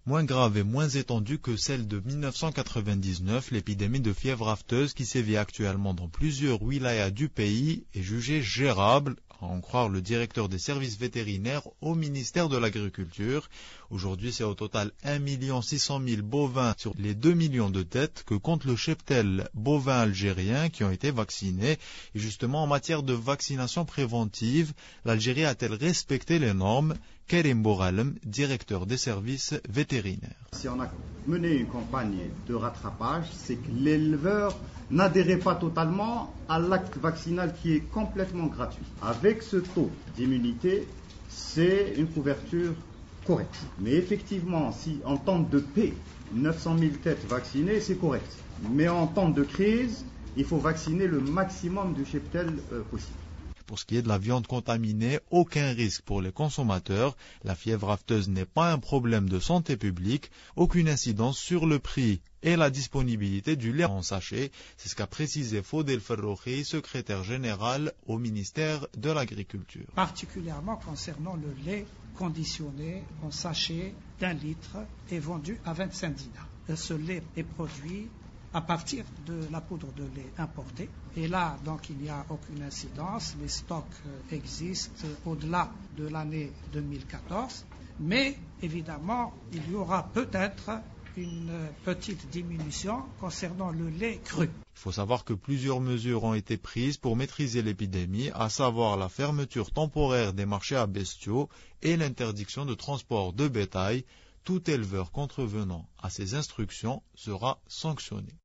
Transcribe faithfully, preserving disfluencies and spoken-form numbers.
moins grave et moins étendue que celle de mille neuf cent quatre-vingt-dix-neuf, l'épidémie de fièvre afteuse qui sévit actuellement dans plusieurs wilayas du pays est jugée gérable, à en croire le directeur des services vétérinaires au ministère de l'Agriculture. Aujourd'hui, c'est au total un million six cent mille bovins sur les deux millions de têtes que compte le cheptel bovin algérien qui ont été vaccinés. Et justement, en matière de vaccination préventive, l'Algérie a-t-elle respecté les normes? Karim Bouralem, directeur des services vétérinaires. Si on a mené une campagne de rattrapage, c'est que l'éleveur n'adhérait pas totalement à l'acte vaccinal qui est complètement gratuit. Avec ce taux d'immunité, c'est une couverture correcte. Mais effectivement, si en temps de paix, neuf cent mille têtes vaccinées, c'est correct. Mais en temps de crise, il faut vacciner le maximum de cheptel euh, possible. Pour ce qui est de la viande contaminée, aucun risque pour les consommateurs. La fièvre afteuse n'est pas un problème de santé publique. Aucune incidence sur le prix et la disponibilité du lait en sachet. C'est ce qu'a précisé Fodel Ferrochi, secrétaire général au ministère de l'Agriculture. Particulièrement concernant le lait conditionné en sachet d'un litre est vendu à vingt-cinq dinars. Ce lait est produit à partir de la poudre de lait importée. Et là, donc, il n'y a aucune incidence. Les stocks existent au-delà de l'année deux mille quatorze. Mais, évidemment, il y aura peut-être une petite diminution concernant le lait cru. Il faut savoir que plusieurs mesures ont été prises pour maîtriser l'épidémie, à savoir la fermeture temporaire des marchés à bestiaux et l'interdiction de transport de bétail. Tout éleveur contrevenant à ces instructions sera sanctionné.